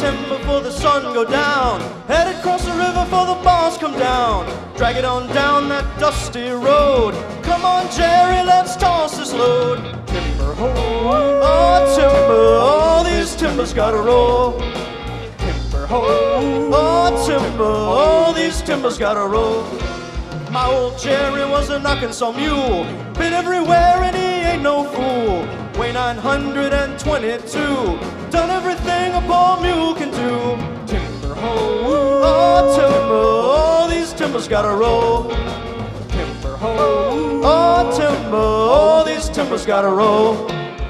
timber before the sun go down. Headed across the river before the boss come down. Drag it on down that dusty road. Come on, Jerry, let's toss this load. Timber ho, oh timber, all these timbers gotta roll. Timber ho, oh timber, all these timbers gotta roll. My old Jerry was a knocking some mule, been everywhere and he ain't no fool. Weigh 922, done everything a poor mule can do. Timber ho, oh timber, all these timbers gotta roll. Timber ho, oh timber, all these timbers gotta roll.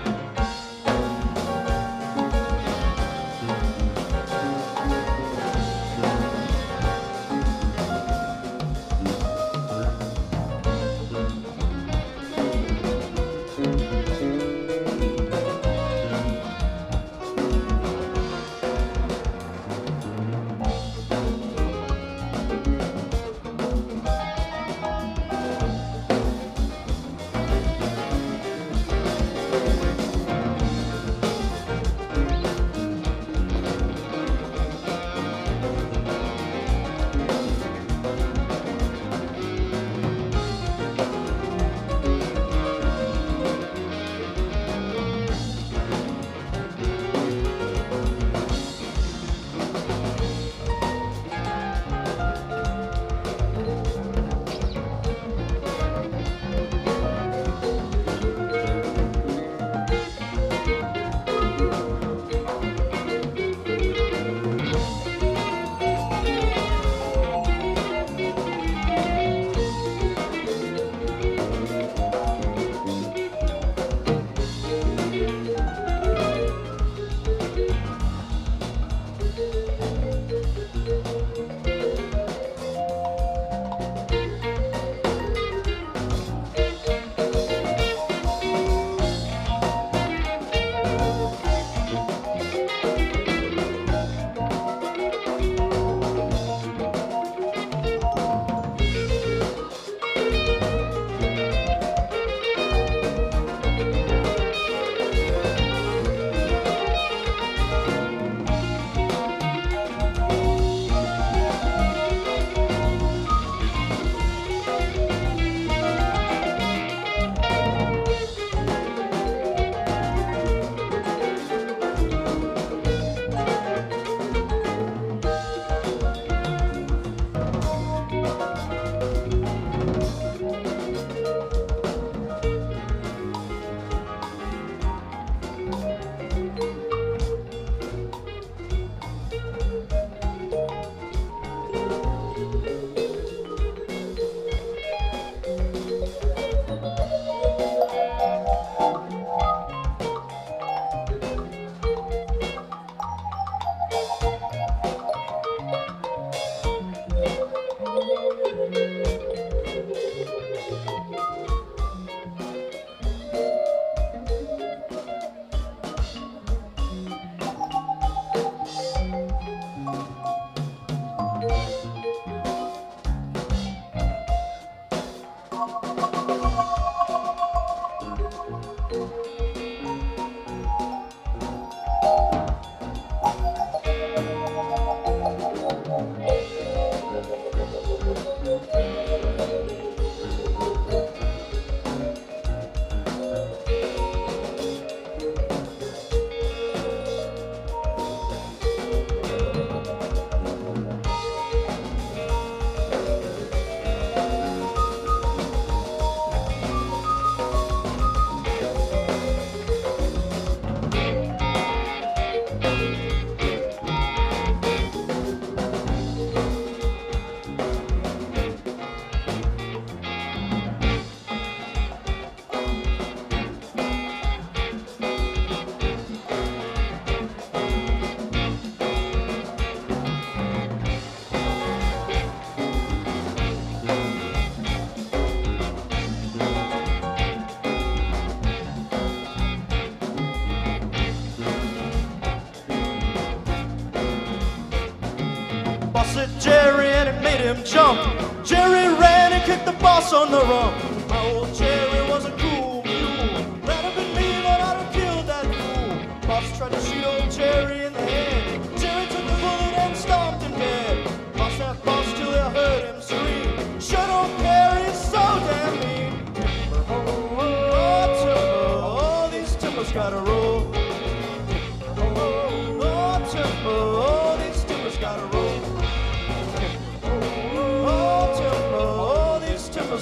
Said Jerry and it made him jump. Jerry ran and kicked the boss on the rump. My old Jerry was a cool mule. Rather than me, but I'd have killed that fool. Boss tried to shoot old Jerry in the head. Jerry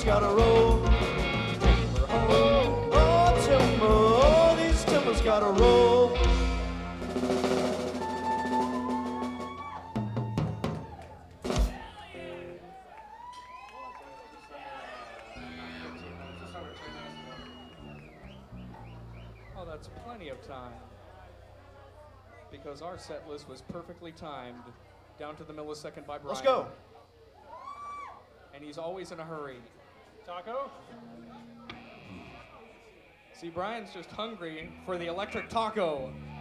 timbers gotta roll. Timber, oh, timber, oh, these timbers gotta roll. Oh, that's plenty of time. Because our set list was perfectly timed, down to the millisecond by Brian. Let's go. And he's always in a hurry. Taco? See, Brian's just hungry for the electric taco.